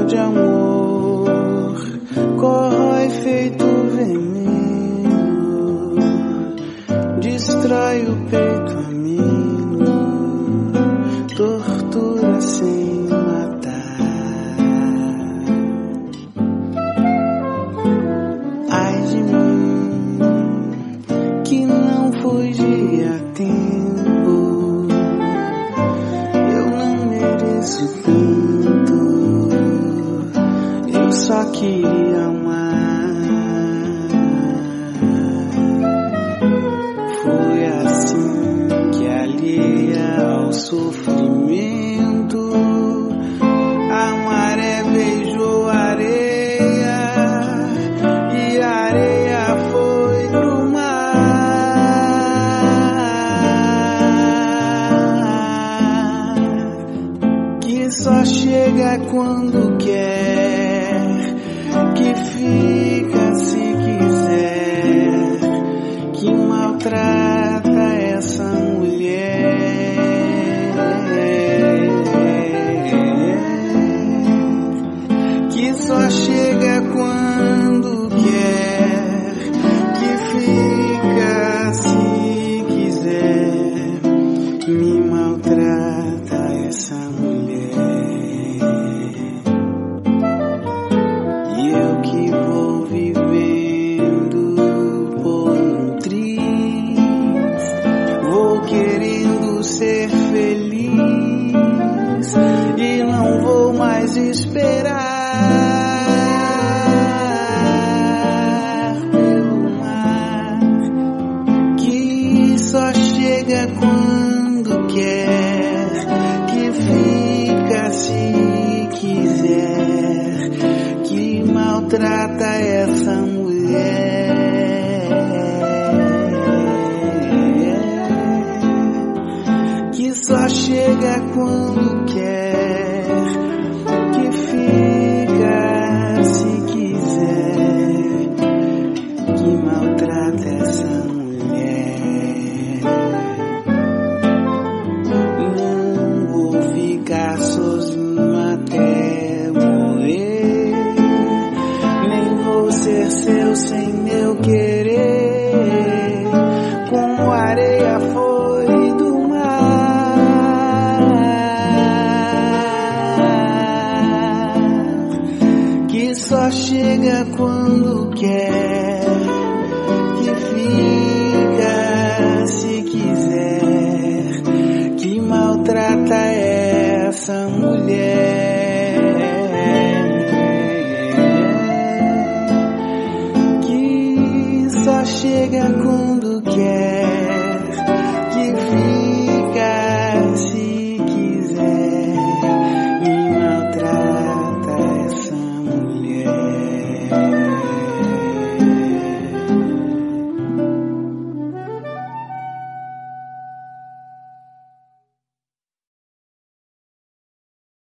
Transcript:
amor de amor corrói feito veneno, destrói o peito ameno, tortura sem matar. Ai de mim que não fugi a tempo, eu não mereço tanto, eu só queria amar. Foi assim que, alheia ao sofrimento, a maré beijou a areia e a areia foi pro mar, que só chega quando quer, que fica se quiser, que maltrata essa mulher, que só chega quando quer, que fica se quiser, me maltrata essa mulher. E eu que vou vivendo por um triz, vou querendo ser feliz e não vou mais esperar pelo mar, que só chega quando quer, que fica se quiser, que maltrata essa mulher, que só chega quando quer, que fica se quiser, que maltrata essa mulher. Não vou ficar sozinho até morrer, nem vou ser seu sem meu querer, como a areia foi do mar, que só chega quando quer, que fica se quiser, que maltrata essa mulher, que só chega quando quer,